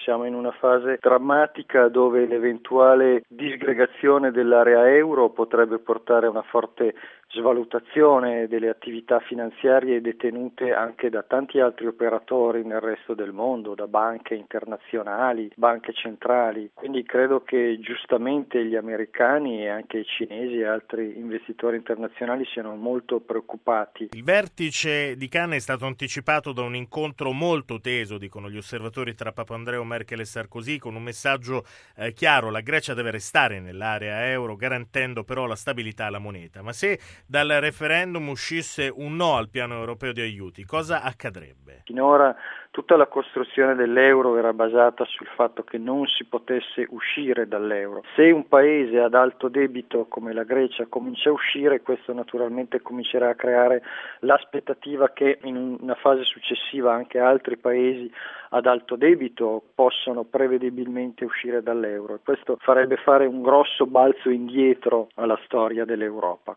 Siamo in una fase drammatica dove l'eventuale disgregazione dell'area euro potrebbe portare a una forte svalutazione delle attività finanziarie detenute anche da tanti altri operatori nel resto del mondo, da banche internazionali, banche centrali. Quindi credo che giustamente gli americani e anche i cinesi e altri investitori internazionali siano molto preoccupati. Il vertice di Cannes è stato anticipato da un incontro molto teso, dicono gli osservatori, tra Papandreou, Merkel e Sarkozy, con un messaggio chiaro: la Grecia deve restare nell'area euro, garantendo però la stabilità alla moneta. Ma se dal referendum uscisse un no al piano europeo di aiuti, cosa accadrebbe? Finora tutta la costruzione dell'euro era basata sul fatto che non si potesse uscire dall'euro. Se un paese ad alto debito come la Grecia comincia a uscire, questo naturalmente comincerà a creare l'aspettativa che in una fase successiva anche altri paesi ad alto debito possono prevedibilmente uscire dall'euro, e questo farebbe fare un grosso balzo indietro alla storia dell'Europa.